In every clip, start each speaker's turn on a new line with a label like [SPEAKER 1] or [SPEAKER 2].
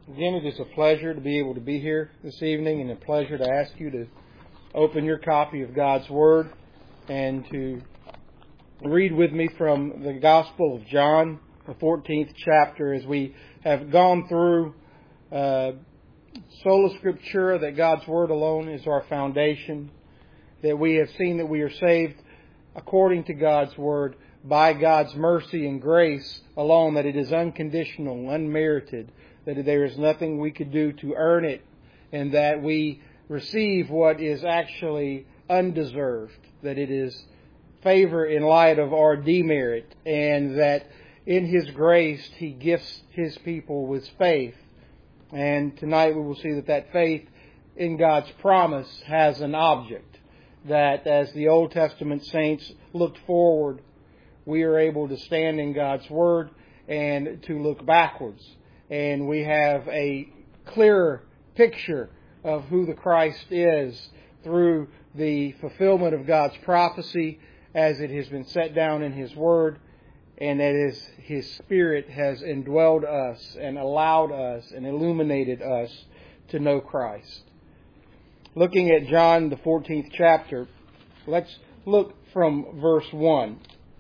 [SPEAKER 1] Again, it is a pleasure to be able to be here this evening, and a pleasure to ask you to open your copy of God's Word and to read with me from the Gospel of John, the 14th chapter, as we have gone through sola scriptura, that God's Word alone is our foundation, that we have seen that we are saved according to God's Word by God's mercy and grace alone, that it is unconditional, unmerited, that there is nothing we could do to earn it, and that we receive what is actually undeserved, that it is favor in light of our demerit, and that in His grace He gifts His people with faith. And tonight we will see that that faith in God's promise has an object, that as the Old Testament saints looked forward, we are able to stand in God's Word and to look backwards. And we have a clearer picture of who the Christ is through the fulfillment of God's prophecy as it has been set down in His Word, and that is His Spirit has indwelled us and allowed us and illuminated us to know Christ. Looking at John, the 14th chapter, let's look from verse 1.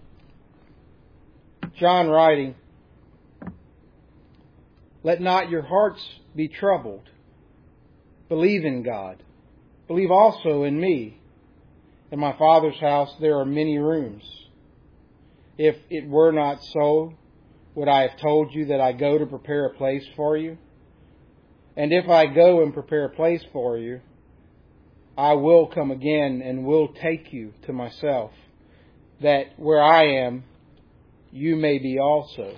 [SPEAKER 1] John writing, "Let not your hearts be troubled. Believe in God. Believe also in me. In my Father's house there are many rooms. If it were not so, would I have told you that I go to prepare a place for you? And if I go and prepare a place for you, I will come again and will take you to myself, that where I am, you may be also.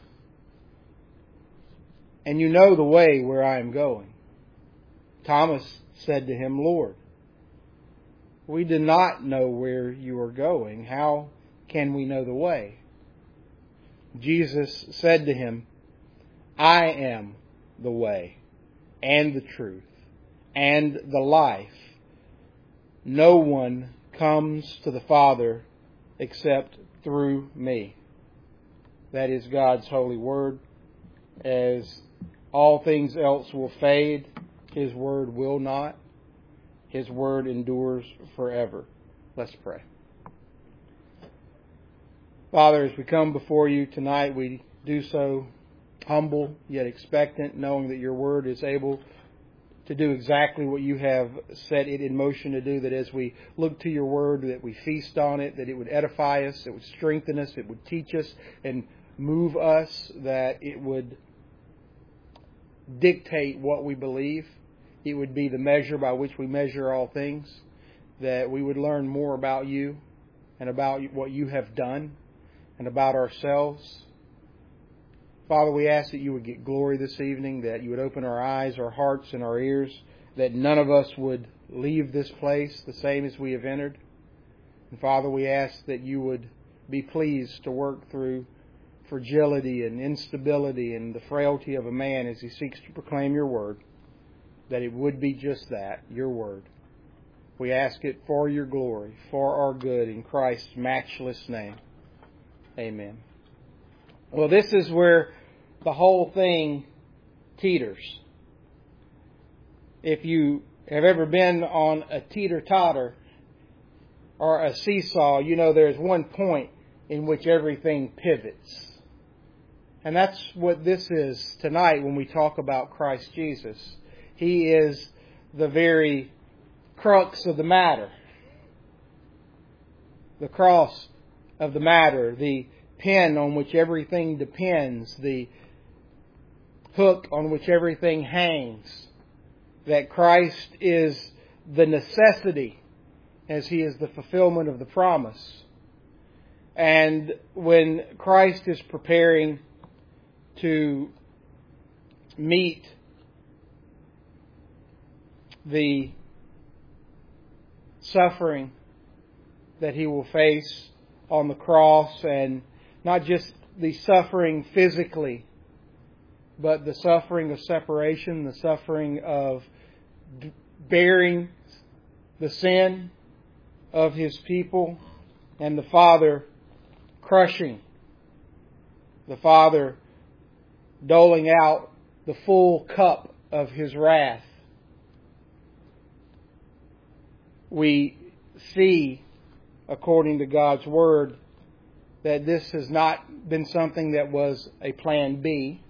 [SPEAKER 1] And you know the way where I am going." Thomas said to Him, "Lord, we do not know where you are going. How can we know the way?" Jesus said to him, "I am the way and the truth and the life. No one comes to the Father except through me." That is God's holy word. As all things else will fade, His word will not. His word endures forever. Let's pray. Father, as we come before you tonight, we do so humble yet expectant, knowing that your word is able to do exactly what you have set it in motion to do, that as we look to your word, that we feast on it, that it would edify us, it would strengthen us, it would teach us and move us, that it would dictate what we believe. It would be the measure by which we measure all things, that we would learn more about you and about what you have done and about ourselves. Father, we ask that you would get glory this evening, that you would open our eyes, our hearts, and our ears, that none of us would leave this place the same as we have entered. And Father, we ask that you would be pleased to work through fragility and instability and the frailty of a man as he seeks to proclaim your word, that it would be just that, your word. We ask it for your glory, for our good, in Christ's matchless name. Amen. Well, this is where the whole thing teeters. If you have ever been on a teeter-totter or a seesaw, you know there's one point in which everything pivots. And that's what this is tonight when we talk about Christ Jesus. He is the very crux of the matter. The cross of the matter, the pin on which everything depends, the hook on which everything hangs. That Christ is the necessity as He is the fulfillment of the promise. And when Christ is preparing to meet the suffering that He will face on the cross, and not just the suffering physically, but the suffering of separation, the suffering of bearing the sin of His people, and the Father crushing, the Father doling out the full cup of His wrath. We see, according to God's Word, that this has not been something that was a plan B.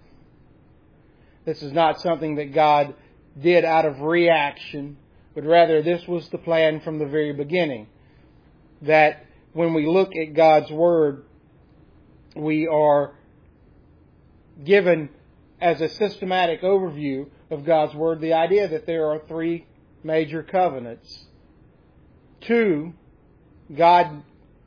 [SPEAKER 1] This is not something that God did out of reaction, but rather this was the plan from the very beginning. That when we look at God's Word, we are given as a systematic overview of God's Word the idea that there are three major covenants. Two, God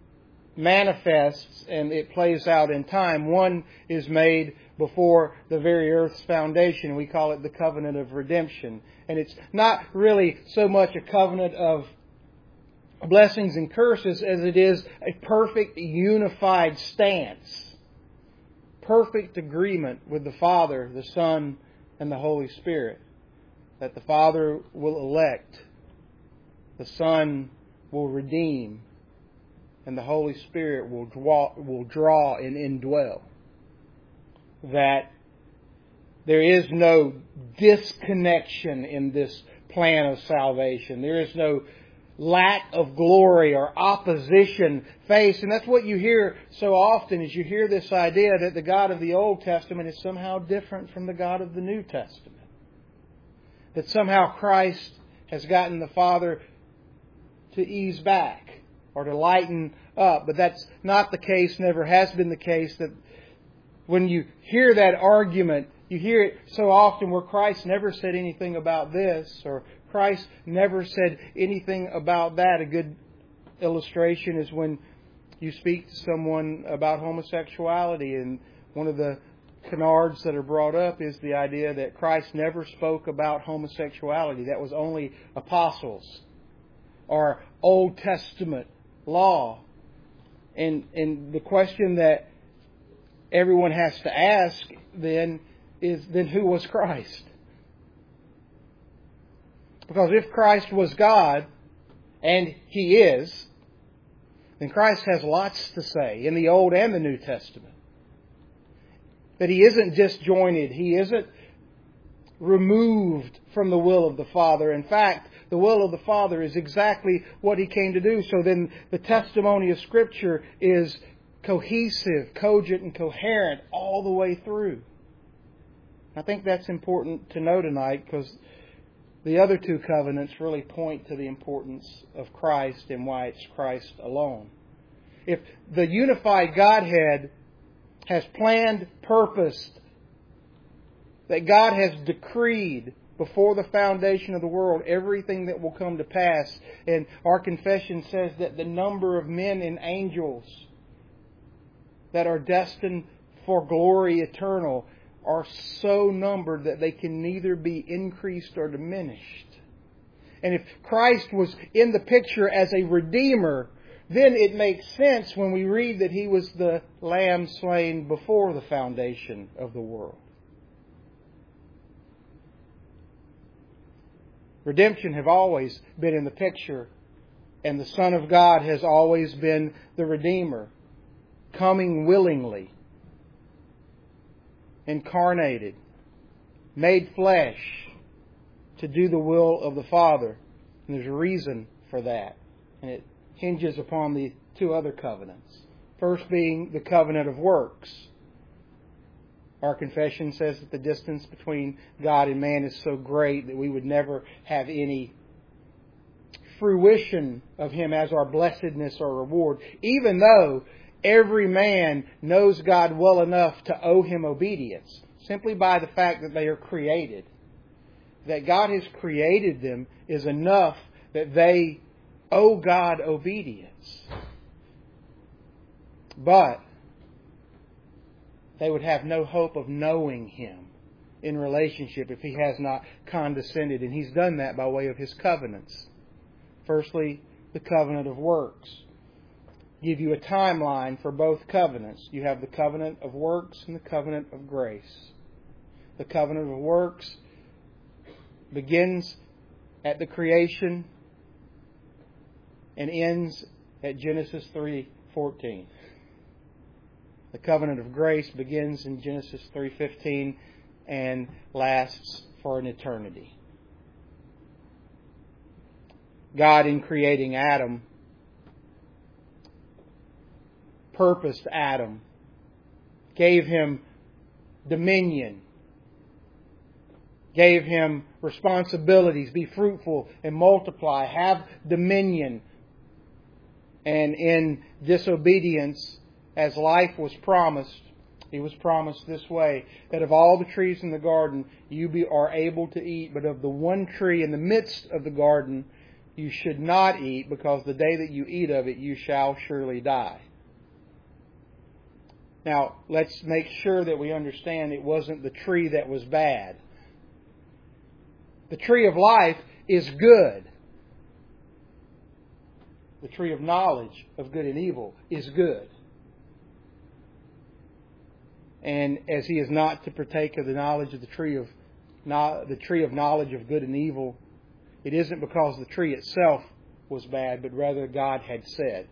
[SPEAKER 1] manifests and it plays out in time. One is made before the very earth's foundation. We call it the covenant of redemption. And it's not really so much a covenant of blessings and curses as it is a perfect unified stance. Perfect agreement with the Father, the Son, and the Holy Spirit. That the Father will elect, the Son will redeem, and the Holy Spirit will draw and indwell. That there is no disconnection in this plan of salvation. There is no lack of glory or opposition faced. And that's what you hear so often, is you hear this idea that the God of the Old Testament is somehow different from the God of the New Testament. That somehow Christ has gotten the Father to ease back or to lighten up. But that's not the case, never has been the case. That when you hear that argument, you hear it so often where Christ never said anything about this, or Christ never said anything about that. A good illustration is when you speak to someone about homosexuality, and one of the canards that are brought up is the idea that Christ never spoke about homosexuality. That was only apostles or Old Testament law. And the question that everyone has to ask then is, then who was Christ? Because if Christ was God, and He is, then Christ has lots to say in the Old and the New Testament. That He isn't disjointed. He isn't removed from the will of the Father. In fact, the will of the Father is exactly what He came to do. So then the testimony of Scripture is cohesive, cogent, and coherent all the way through. I think that's important to know tonight, because the other two covenants really point to the importance of Christ and why it's Christ alone. If the unified Godhead has planned, purposed, that God has decreed before the foundation of the world everything that will come to pass, and our confession says that the number of men and angels that are destined for glory eternal are so numbered that they can neither be increased or diminished. And if Christ was in the picture as a Redeemer, then it makes sense when we read that He was the Lamb slain before the foundation of the world. Redemption have always been in the picture, and the Son of God has always been the Redeemer, coming willingly, incarnated, made flesh to do the will of the Father. And there's a reason for that. And it hinges upon the two other covenants. First being the covenant of works. Our confession says that the distance between God and man is so great that we would never have any fruition of Him as our blessedness or reward, even though every man knows God well enough to owe Him obedience, simply by the fact that they are created. That God has created them is enough that they owe God obedience. But they would have no hope of knowing Him in relationship if He has not condescended. And He's done that by way of His covenants. Firstly, the covenant of works. Give you a timeline for both covenants. You have the covenant of works and the covenant of grace. The covenant of works begins at the creation and ends at Genesis 3:14. The covenant of grace begins in Genesis 3:15 and lasts for an eternity. God, in creating Adam, purposed Adam, gave him dominion, gave him responsibilities, be fruitful and multiply, have dominion. And in disobedience, as life was promised, he was promised this way, that of all the trees in the garden you are able to eat, but of the one tree in the midst of the garden you should not eat, because the day that you eat of it you shall surely die. Now, let's make sure that we understand it wasn't the tree that was bad. The tree of life is good. The tree of knowledge of good and evil is good. And as he is not to partake of the knowledge of the tree of knowledge of good and evil, it isn't because the tree itself was bad, but rather God had said.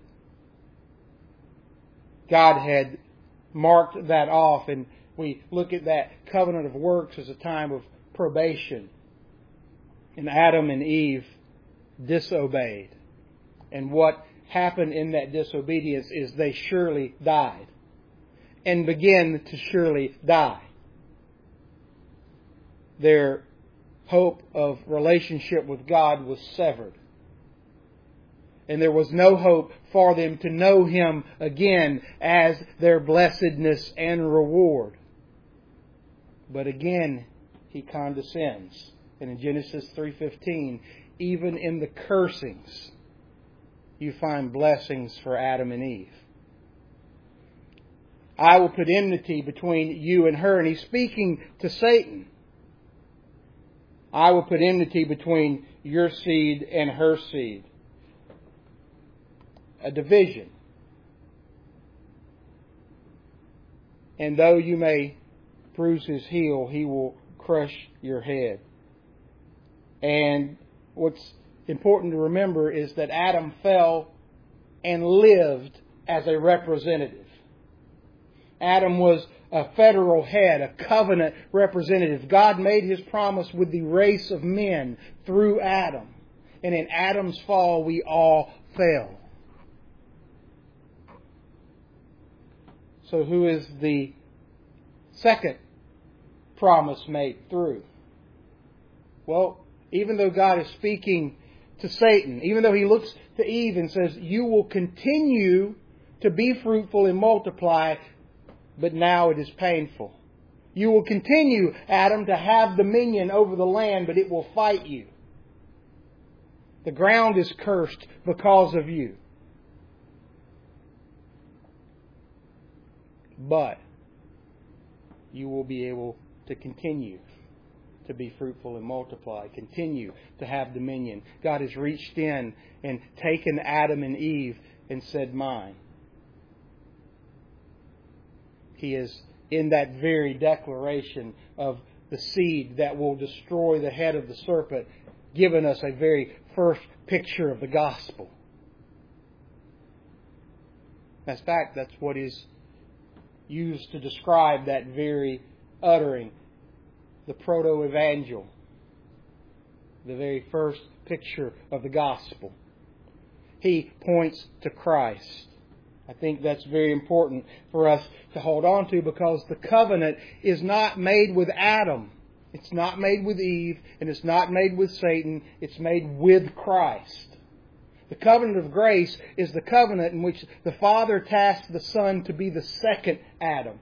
[SPEAKER 1] God had marked that off, and we look at that covenant of works as a time of probation. And Adam and Eve disobeyed. And what happened in that disobedience is they surely died. And began to surely die. Their hope of relationship with God was severed. And there was no hope for them to know Him again as their blessedness and reward. But again, He condescends. And in Genesis 3:15, even in the cursings, you find blessings for Adam and Eve. I will put enmity between you and her. And He's speaking to Satan. I will put enmity between your seed and her seed. A division. And though you may bruise his heel, he will crush your head. And what's important to remember is that Adam fell and lived as a representative. Adam was a federal head, a covenant representative. God made His promise with the race of men through Adam. And in Adam's fall, we all fell. So who is the second promise made through? Well, even though God is speaking to Satan, even though He looks to Eve and says, you will continue to be fruitful and multiply, but now it is painful. You will continue, Adam, to have dominion over the land, but it will fight you. The ground is cursed because of you. But you will be able to continue to be fruitful and multiply. Continue to have dominion. God has reached in and taken Adam and Eve and said, mine. He is in that very declaration of the seed that will destroy the head of the serpent, given us a very first picture of the gospel. In fact, that's what is used to describe that very uttering, the proto-evangel, the very first picture of the gospel. He points to Christ. I think that's very important for us to hold on to, because the covenant is not made with Adam. It's not made with Eve, and it's not made with Satan. It's made with Christ. The covenant of grace is the covenant in which the Father tasked the Son to be the second Adam.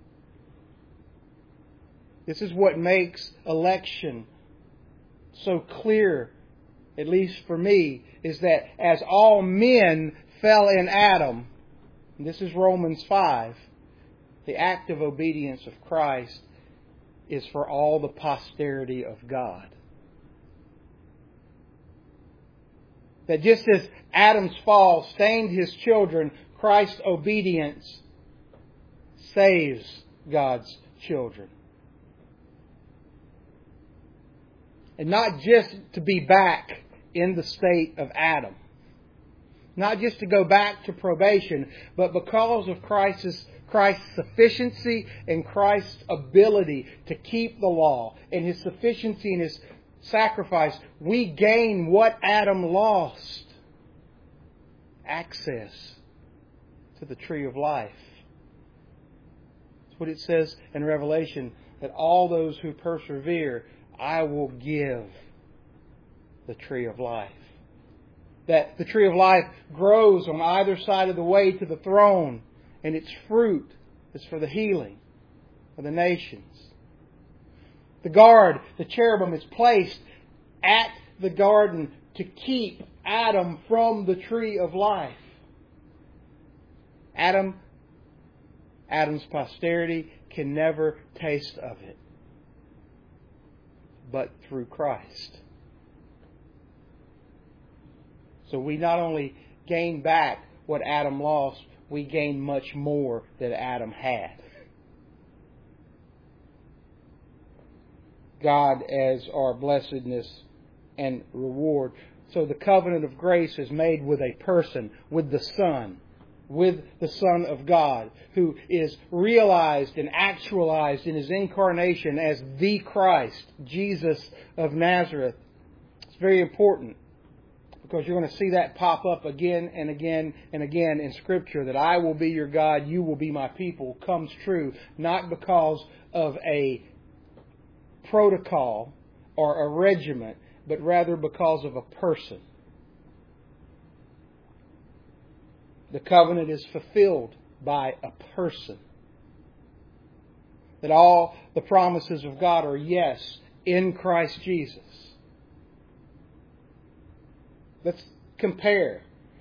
[SPEAKER 1] This is what makes election so clear, at least for me, is that as all men fell in Adam, and this is Romans 5, the active obedience of Christ is for all the posterity of God. That just as Adam's fall stained his children, Christ's obedience saves God's children. And not just to be back in the state of Adam. Not just to go back to probation, but because of Christ's Christ's sufficiency and Christ's ability to keep the law and His sufficiency and His sacrifice, we gain what Adam lost. Access to the tree of life. That's what it says in Revelation, that all those who persevere, I will give the tree of life. That the tree of life grows on either side of the way to the throne, and its fruit is for the healing of the nations. The guard, the cherubim, is placed at the garden to keep Adam from the tree of life. Adam's posterity can never taste of it, but through Christ. So we not only gain back what Adam lost, we gain much more than Adam had. God as our blessedness and reward. So the covenant of grace is made with a person, with the Son of God, who is realized and actualized in His incarnation as the Christ, Jesus of Nazareth. It's very important, because you're going to see that pop up again and again and again in Scripture, that I will be your God, you will be my people, comes true, not because of a protocol or a regiment, but rather because of a person. The covenant is fulfilled by a person. That all the promises of God are yes in Christ Jesus. Let's compare.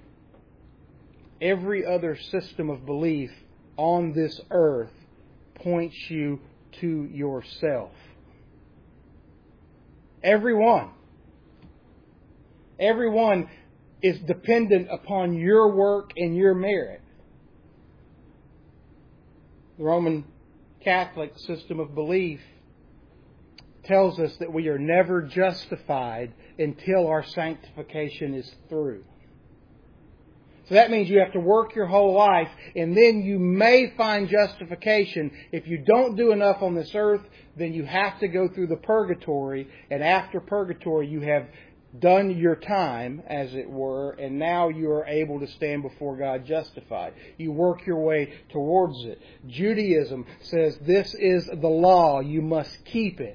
[SPEAKER 1] Every other system of belief on this earth points you to yourself. Everyone. Everyone is dependent upon your work and your merit. The Roman Catholic system of belief tells us that we are never justified until our sanctification is through. So that means you have to work your whole life, and then you may find justification. If you don't do enough on this earth, then you have to go through the purgatory, and after purgatory you have done your time, as it were, and now you are able to stand before God justified. You work your way towards it. Judaism says this is the law, you must keep it.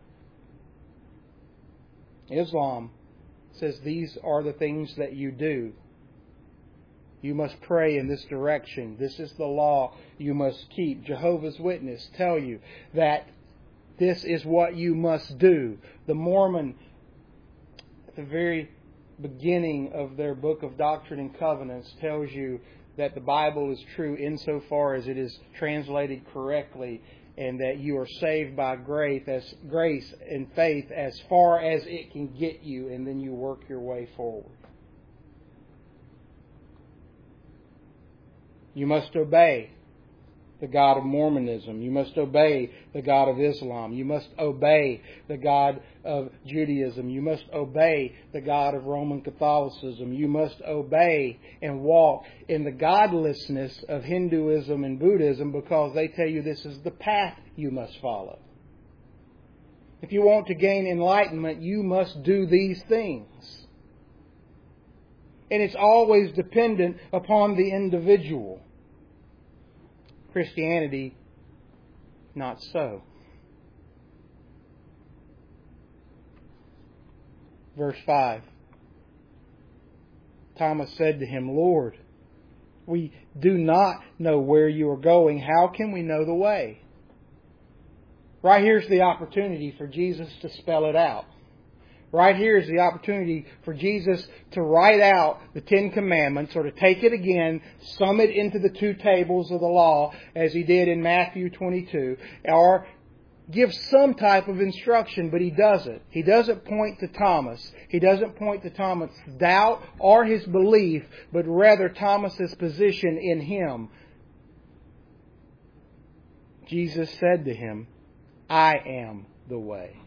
[SPEAKER 1] Islam says these are the things that you do. You must pray in this direction. This is the law you must keep. Jehovah's Witnesses tell you that this is what you must do. The Mormon, at the very beginning of their book of Doctrine and Covenants, tells you that the Bible is true insofar as it is translated correctly, and that you are saved by grace and faith as far as it can get you, and then you work your way forward. You must obey the God of Mormonism. You must obey the God of Islam. You must obey the God of Judaism. You must obey the God of Roman Catholicism. You must obey and walk in the godlessness of Hinduism and Buddhism, because they tell you this is the path you must follow. If you want to gain enlightenment, you must do these things. And it's always dependent upon the individual. Christianity, not so. Verse 5. Thomas said to Him, Lord, we do not know where you are going. How can we know the way? Right here's the opportunity for Jesus to spell it out. Right here is the opportunity for Jesus to write out the Ten Commandments, or to take it again, sum it into the two tables of the law, as He did in Matthew 22, or give some type of instruction, but He doesn't. He doesn't point to Thomas. He doesn't point to Thomas' doubt or his belief, but rather Thomas' position in Him. Jesus said to him, I am the way.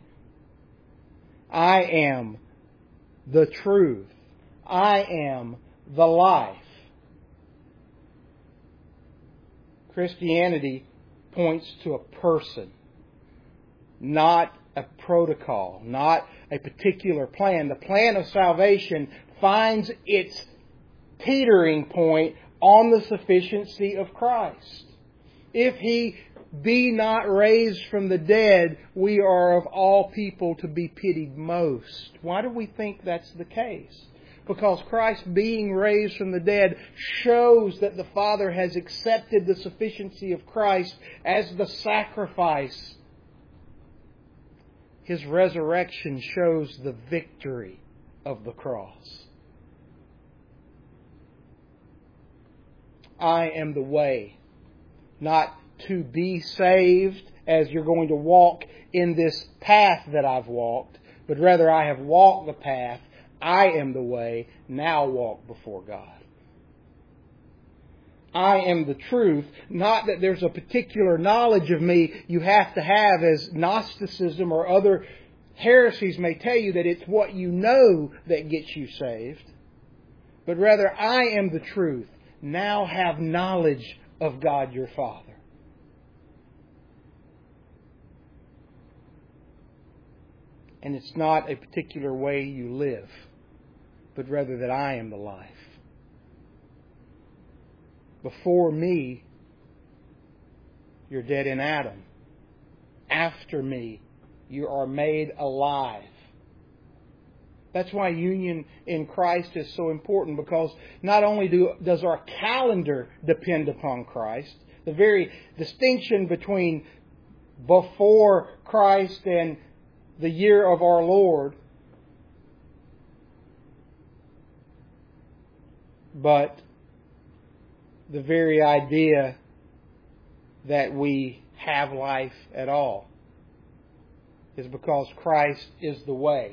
[SPEAKER 1] I am the truth. I am the life. Christianity points to a person, not a protocol, not a particular plan. The plan of salvation finds its teetering point on the sufficiency of Christ. If He be not raised from the dead, we are of all people to be pitied most. Why do we think that's the case? Because Christ being raised from the dead shows that the Father has accepted the sufficiency of Christ as the sacrifice. His resurrection shows the victory of the cross. I am the way, not to be saved as you're going to walk in this path that I've walked, but rather I have walked the path. I am the way, now walk before God. I am the truth, not that there's a particular knowledge of me you have to have, as Gnosticism or other heresies may tell you, that it's what you know that gets you saved. But rather, I am the truth, now have knowledge of God your Father. And it's not a particular way you live, but rather that I am the life. Before me, you're dead in Adam. After me, you are made alive. That's why union in Christ is so important, because not only does our calendar depend upon Christ, the very distinction between before Christ and the year of our Lord, but the very idea that we have life at all is because Christ is the way.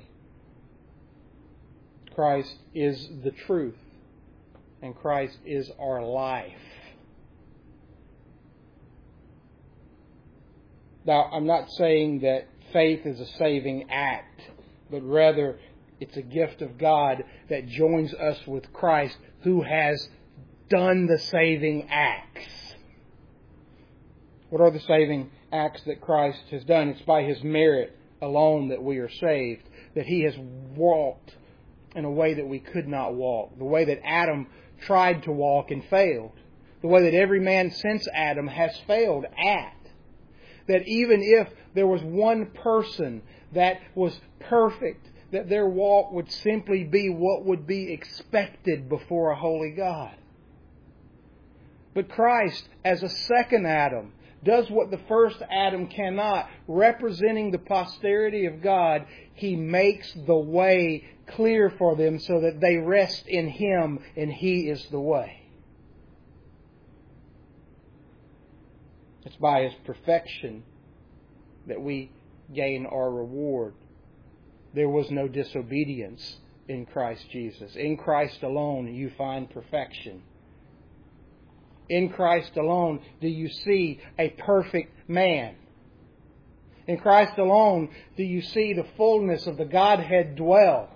[SPEAKER 1] Christ is the truth. And Christ is our life. Now, I'm not saying that faith is a saving act, but rather it's a gift of God that joins us with Christ, who has done the saving acts. What are the saving acts that Christ has done? It's by His merit alone that we are saved, that He has walked in a way that we could not walk, the way that Adam tried to walk and failed, the way that every man since Adam has failed at. That even if there was one person that was perfect, that their walk would simply be what would be expected before a holy God. But Christ, as a second Adam, does what the first Adam cannot. Representing the posterity of God, He makes the way clear for them so that they rest in Him and He is the way. It's by His perfection that we gain our reward. There was no disobedience in Christ Jesus. In Christ alone you find perfection. In Christ alone do you see a perfect man. In Christ alone do you see the fullness of the Godhead dwell.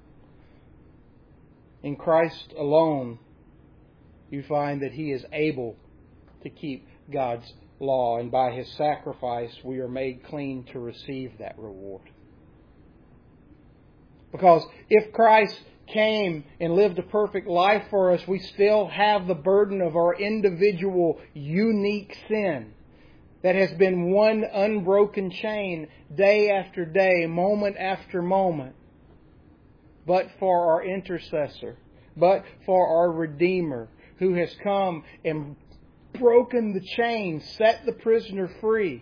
[SPEAKER 1] In Christ alone you find that He is able to keep God's law, and by His sacrifice we are made clean to receive that reward. Because if Christ came and lived a perfect life for us, we still have the burden of our individual unique sin that has been one unbroken chain day after day, moment after moment. But for our intercessor, but for our Redeemer, who has come and broken the chain, set the prisoner free,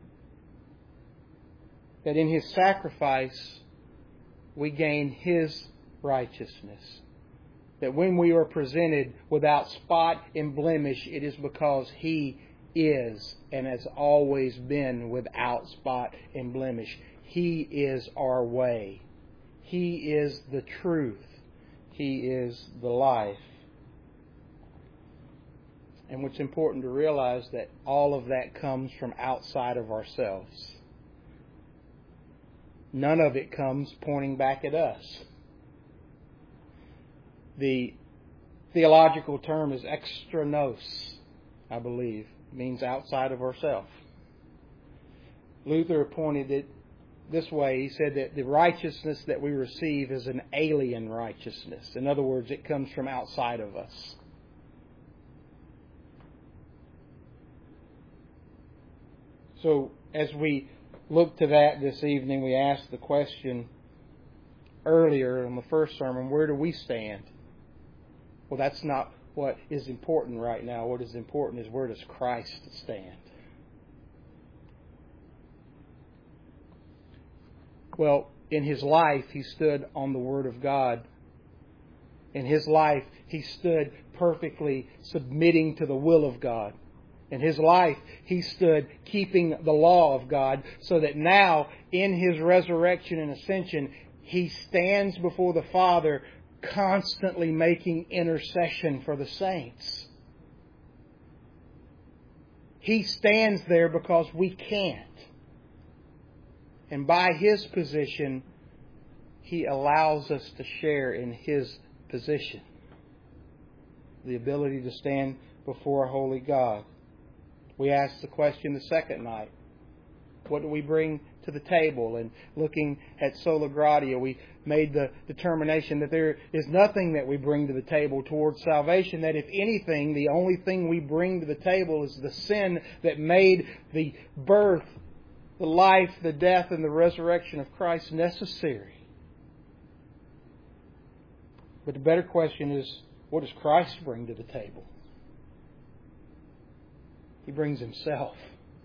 [SPEAKER 1] that in His sacrifice we gain His righteousness. That when we are presented without spot and blemish, it is because He is and has always been without spot and blemish. He is our way. He is the truth. He is the life. And what's important to realize, that all of that comes from outside of ourselves. None of it comes pointing back at us. The theological term is extranos, I believe. means outside of ourselves. Luther pointed it this way. He said that the righteousness that we receive is an alien righteousness. In other words, it comes from outside of us. So as we look to that this evening, we asked the question earlier in the first sermon, where do we stand? Well, that's not what is important right now. What is important is, where does Christ stand? Well, in His life, He stood on the Word of God. In His life, He stood perfectly submitting to the will of God. In His life, He stood keeping the law of God, so that now, in His resurrection and ascension, He stands before the Father, constantly making intercession for the saints. He stands there because we can't. And by His position, He allows us to share in His position. The ability to stand before a holy God. We asked the question the second night. What do we bring to the table? And looking at Sola Gratia, we made the determination that there is nothing that we bring to the table towards salvation. That if anything, the only thing we bring to the table is the sin that made the birth, the life, the death, and the resurrection of Christ necessary. But the better question is, what does Christ bring to the table? He brings Himself.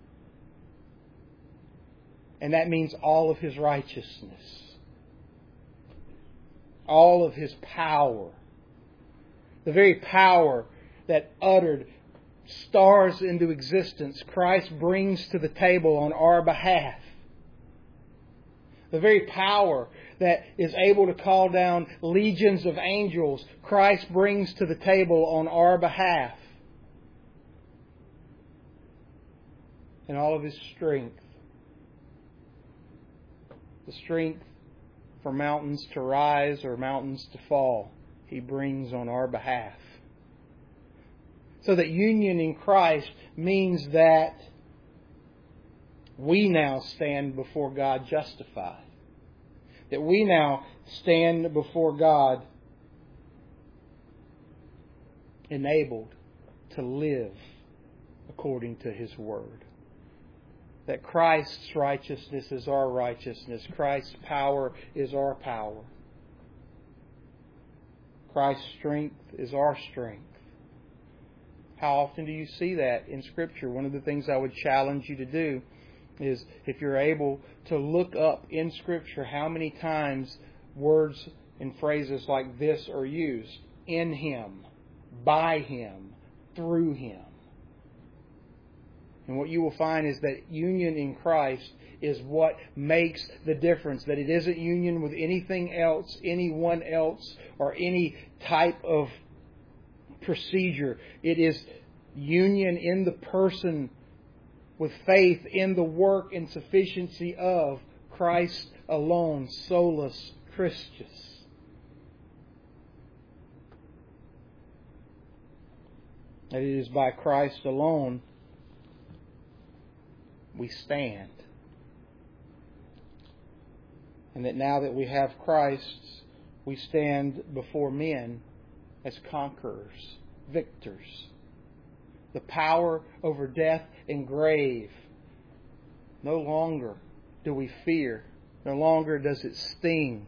[SPEAKER 1] And that means all of His righteousness. All of His power. The very power that uttered stars into existence, Christ brings to the table on our behalf. The very power that is able to call down legions of angels, Christ brings to the table on our behalf. And all of His strength. The strength for mountains to rise or mountains to fall, He brings on our behalf. So that union in Christ means that we now stand before God justified. That we now stand before God enabled to live according to His Word. That Christ's righteousness is our righteousness. Christ's power is our power. Christ's strength is our strength. How often do you see that in Scripture? One of the things I would challenge you to do is, if you're able to look up in Scripture how many times words and phrases like this are used. In Him, by Him, through Him. And what you will find is that union in Christ is what makes the difference. That it isn't union with anything else, anyone else, or any type of procedure. It is union in the person with faith in the work and sufficiency of Christ alone, solus Christus. That it is by Christ alone we stand. And that now that we have Christ, we stand before men as conquerors, victors. The power over death and grave. No longer do we fear. No longer does it sting.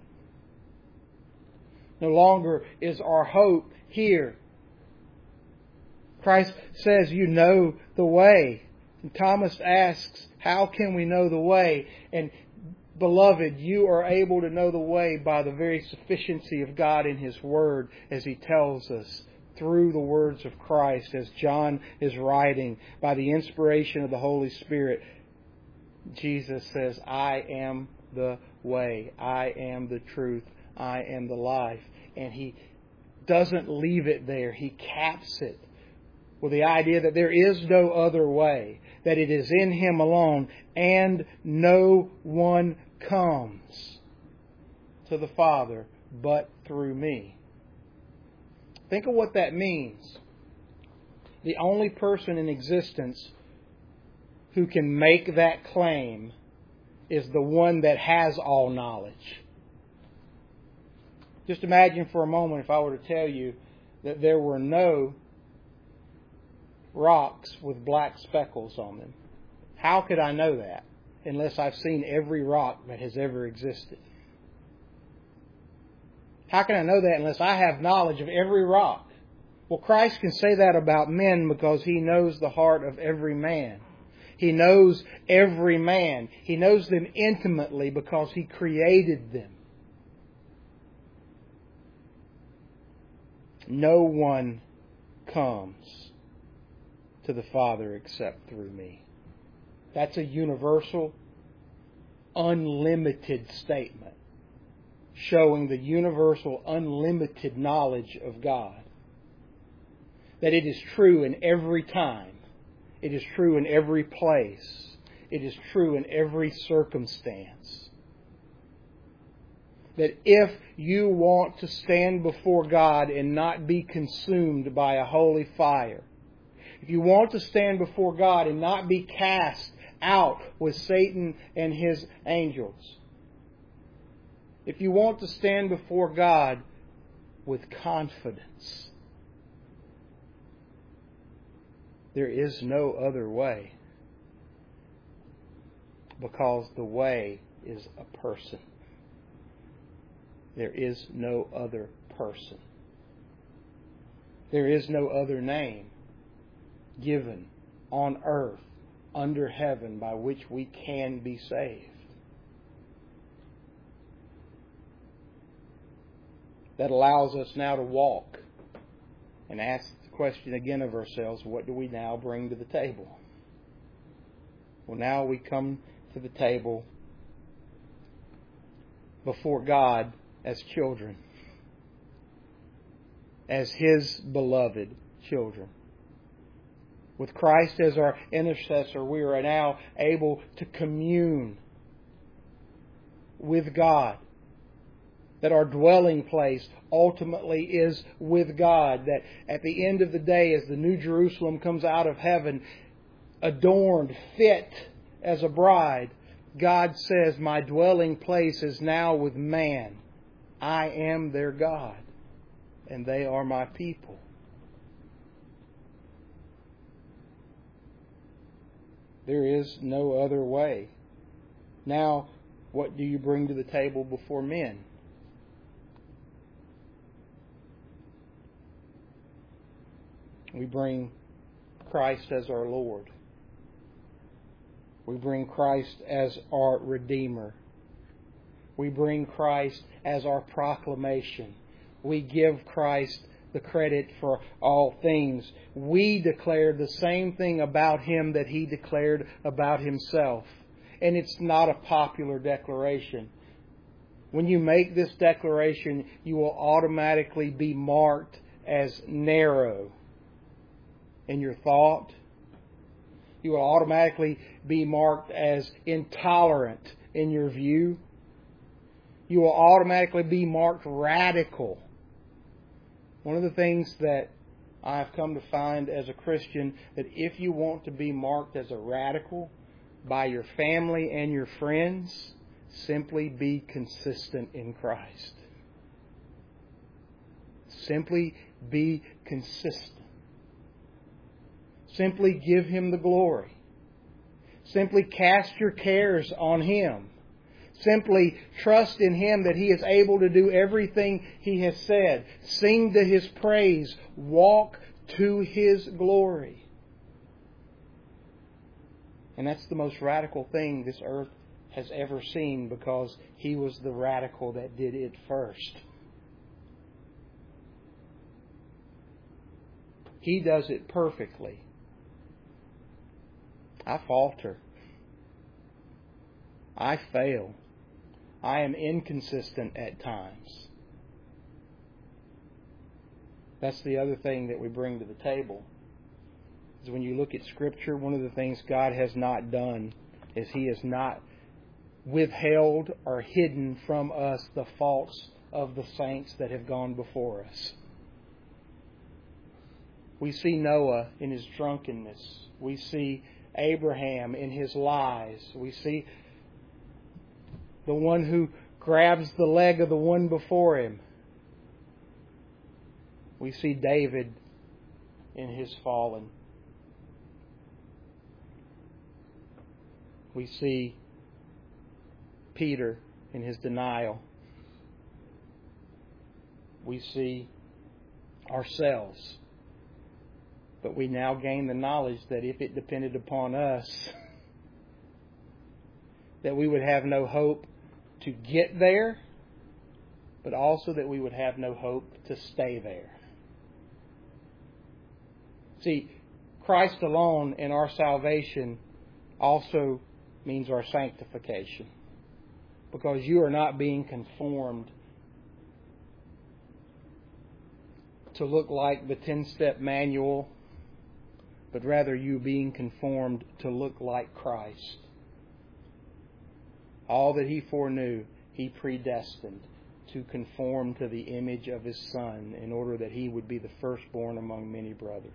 [SPEAKER 1] No longer is our hope here. Christ says, you know the way. And Thomas asks, how can we know the way? And beloved, you are able to know the way by the very sufficiency of God in His Word, as He tells us through the words of Christ, as John is writing, by the inspiration of the Holy Spirit. Jesus says, I am the way, I am the truth, I am the life. And He doesn't leave it there. He caps it with the idea that there is no other way, that it is in Him alone, and no one comes to the Father but through me. Think of what that means. The only person in existence who can make that claim is the one that has all knowledge. Just imagine for a moment if I were to tell you that there were no rocks with black speckles on them. How could I know that unless I've seen every rock that has ever existed? How can I know that unless I have knowledge of every rock? Well, Christ can say that about men because He knows the heart of every man. He knows every man. He knows them intimately because He created them. No one comes to the Father except through me. That's a universal, unlimited statement, showing the universal, unlimited knowledge of God. That it is true in every time. It is true in every place. It is true in every circumstance. That if you want to stand before God and not be consumed by a holy fire, if you want to stand before God and not be cast out with Satan and his angels, if you want to stand before God with confidence, there is no other way, because the way is a person. There is no other person. There is no other name given on earth under heaven by which we can be saved. That allows us now to walk and ask the question again of ourselves, what do we now bring to the table? Well, now we come to the table before God as children, as His beloved children. With Christ as our intercessor, we are now able to commune with God. That our dwelling place ultimately is with God. That at the end of the day, as the New Jerusalem comes out of heaven, adorned, fit as a bride, God says, my dwelling place is now with man. I am their God, and they are my people. There is no other way. Now, what do you bring to the table before men? We bring Christ as our Lord. We bring Christ as our Redeemer. We bring Christ as our proclamation. We give Christ the credit for all things. We declare the same thing about Him that He declared about Himself. And it's not a popular declaration. When you make this declaration, you will automatically be marked as narrow in your thought. You will automatically be marked as intolerant in your view. You will automatically be marked radical. One of the things that I've come to find as a Christian, that if you want to be marked as a radical by your family and your friends, simply be consistent in Christ. Simply be consistent. Simply give Him the glory. Simply cast your cares on Him. Simply trust in Him that He is able to do everything He has said. Sing to His praise. Walk to His glory. And that's the most radical thing this earth has ever seen, because He was the radical that did it first. He does it perfectly. I falter. I fail. I am inconsistent at times. That's the other thing that we bring to the table. Is when you look at Scripture, one of the things God has not done is He has not withheld or hidden from us the faults of the saints that have gone before us. We see Noah in his drunkenness. We see Abraham in his lies. We see the one who grabs the leg of the one before him. We see David in his fallen. We see Peter in his denial. We see ourselves. But we now gain the knowledge that if it depended upon us, that we would have no hope to get there, but also that we would have no hope to stay there. See, Christ alone in our salvation also means our sanctification. Because you are not being conformed to look like the 10-step manual, but rather you being conformed to look like Christ. All that He foreknew, He predestined to conform to the image of His Son in order that He would be the firstborn among many brothers.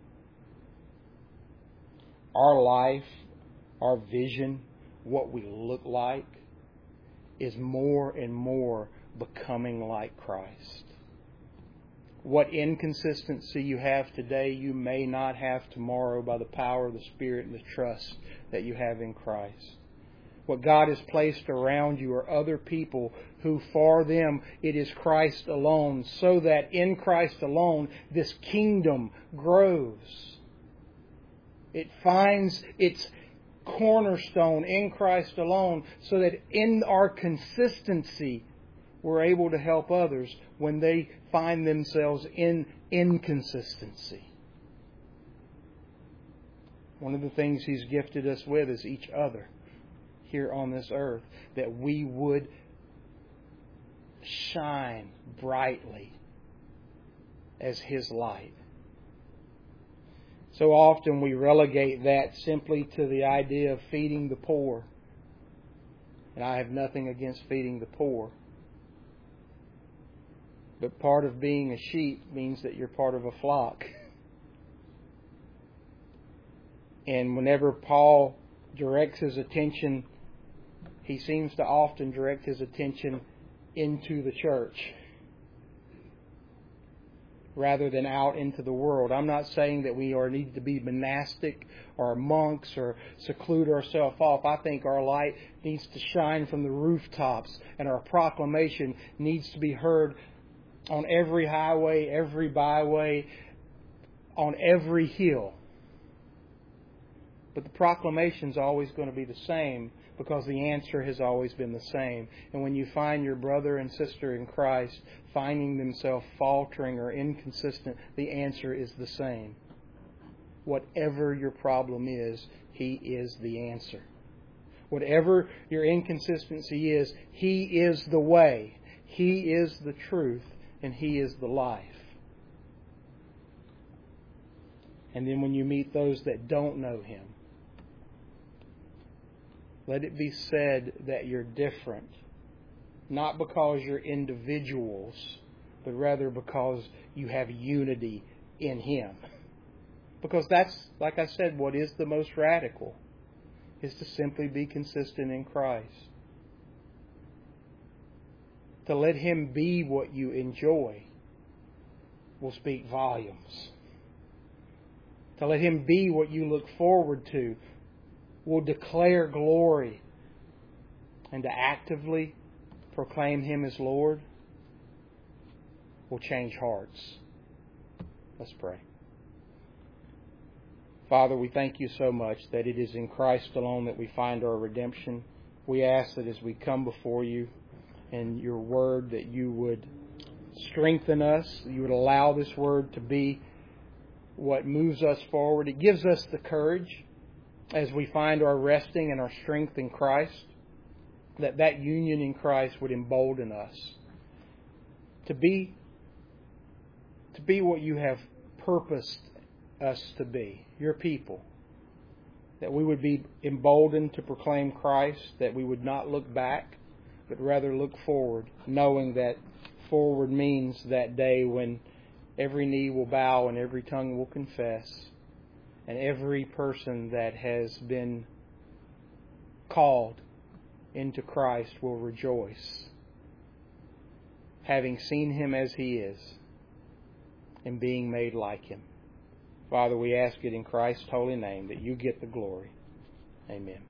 [SPEAKER 1] Our life, our vision, what we look like, is more and more becoming like Christ. What inconsistency you have today, you may not have tomorrow by the power of the Spirit and the trust that you have in Christ. What God has placed around you are other people who for them it is Christ alone, so that in Christ alone this kingdom grows. It finds its cornerstone in Christ alone, so that in our consistency we're able to help others when they find themselves in inconsistency. One of the things He's gifted us with is each other here on this earth, that we would shine brightly as His light. So often we relegate that simply to the idea of feeding the poor. And I have nothing against feeding the poor. But part of being a sheep means that you're part of a flock. And whenever Paul directs his attention, he seems to often direct his attention into the church rather than out into the world. I'm not saying that we need to be monastic or monks or seclude ourselves off. I think our light needs to shine from the rooftops, and our proclamation needs to be heard on every highway, every byway, on every hill. But the proclamation's always going to be the same, because the answer has always been the same. And when you find your brother and sister in Christ finding themselves faltering or inconsistent, the answer is the same. Whatever your problem is, He is the answer. Whatever your inconsistency is, He is the way, He is the truth, and He is the life. And then when you meet those that don't know Him, let it be said that you're different. Not because you're individuals, but rather because you have unity in Him. Because that's, like I said, what is the most radical, is to simply be consistent in Christ. To let Him be what you enjoy will speak volumes. To let Him be what you look forward to will declare glory. And to actively proclaim Him as Lord will change hearts. Let's pray. Father, we thank You so much that it is in Christ alone that we find our redemption. We ask that as we come before You and Your Word, that You would strengthen us, You would allow this Word to be what moves us forward. It gives us the courage as we find our resting and our strength in Christ, that union in Christ would embolden us to be what You have purposed us to be, Your people. That we would be emboldened to proclaim Christ, that we would not look back, but rather look forward, knowing that forward means that day when every knee will bow and every tongue will confess, and every person that has been called into Christ will rejoice, having seen Him as He is and being made like Him. Father, we ask it in Christ's holy name that You get the glory. Amen.